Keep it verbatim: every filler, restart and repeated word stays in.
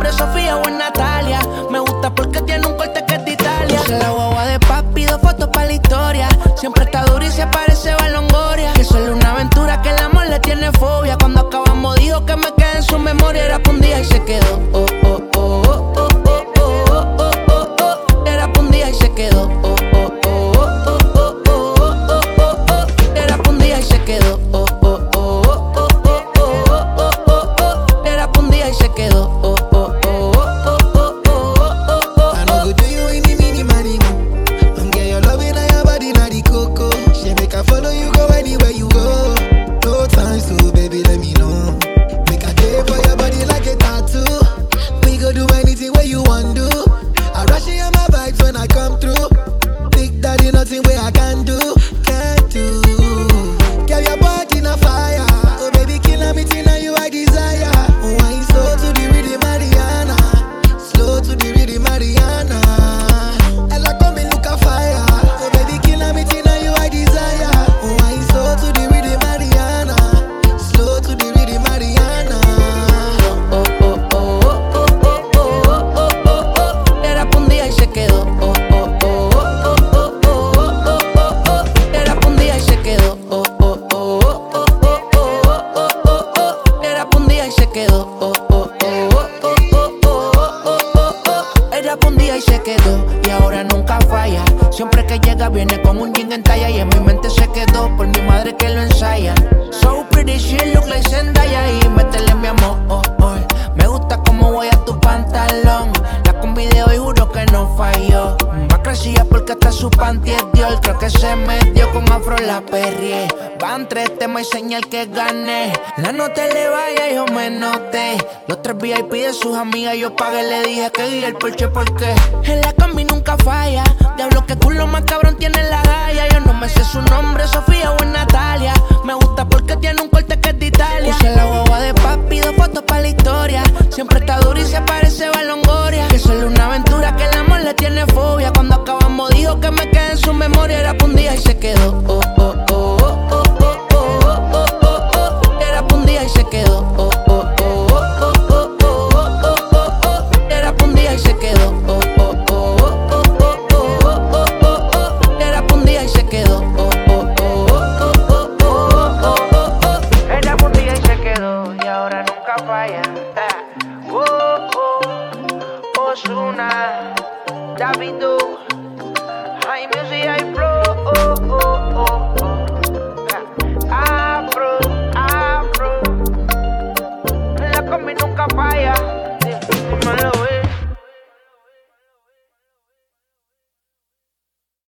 nombre es Sofía o es Natalia. Me gusta porque tiene un corte que es de Italia. Puse la guagua de papi, dos fotos para la historia. Siempre está dura y se parece a Longoria. Que solo una aventura, que el amor le tiene fobia. Cuando acabamos dijo que me quedé en su memoria. Era pa' un día y se quedó. Oh, oh, oh, oh, oh, oh, oh, oh, oh, oh. Era pa' un día y se quedó. Oh, oh, oh, oh, oh, oh, oh, oh, oh. Era pa' un día y se quedó. Oh, oh, oh, oh, oh, oh, oh, oh, oh. Era pa' un día y se quedó. Oh, oh, oh, oh, oh, oh, oh, oh. I no go do you any mini money mo. Don't get your love in your body, na the coco. She make I follow you go anywhere you go. No time, so baby, let me know. Make I care for your body like a tattoo. We go do anything where you want to. I rush in my vibes when I come through. Big daddy, nothing where I can do, can't do. Girl, your body in a fire. Oh baby, killing me till now you I desire. Oh, I ain't slow to the rhythm, Mariana. Slow to the rhythm, Mariana. Ella come and look a fire. Oh baby, killing me till now you I desire. Oh, I ain't slow to the rhythm, Mariana. Slow to the rhythm, Mariana. Oh, oh, oh, oh, oh, oh, oh, oh, oh, oh. Era pa' un día y se quedó. Oh, oh, oh, oh, oh, oh, oh, oh, oh. Era pa' un día y se quedó. Oh, oh, oh, oh, oh, oh, oh, oh, oh. Era pa' un día y se quedó. Oh, oh, oh, oh, oh, oh, oh, oh, oh. Era pa' un día y se quedó. Y ahora nunca falla. Siempre que llega viene con un jean en talla. Y en mi mente se quedó por mi madre que lo ensaya. So pretty, she look like Zendaya. Y métele mi amor, oh, oh. Me gusta cómo voy a tu pantalón. La combi de hoy juro que no falló. Va crecida porque hasta su panty es Dior. Creo que se metió con afro la perrié. Van tres temas y señal que gané. La no te le vaya, yo me noté. Los tres V I P de sus amigas yo pagué. Le dije que guía el Porsche porque en la combi nunca falla. Diablo que culo más cabrón tiene la galla. Yo no me sé su nombre, Sofía o es Natalia. Me gusta porque tiene un corte que es de Italia. Puse la guagua de papi, dos fotos para la historia. Siempre está dura y se parece a Longoria. Que solo una aventura, que el amor le tiene fobia. Cuando acabamos dijo que me quedé en su memoria. Era pa' un día y se quedó. Oh, oh, oh, oh, oh, oh, oh, oh, oh, oh. Era pa' un día y se quedó. Oh, oh, oh, oh, oh, oh, oh, oh, oh. Era pa' un día y se quedó. Oh, oh, oh, oh, oh, oh, oh, oh, oh. Era pa' un día y se quedó. Oh, oh, oh, oh, oh, oh, oh, oh. Era pa' un día y se quedó. Y ahora nunca falla. Oh, oh, Ozuna, Davido.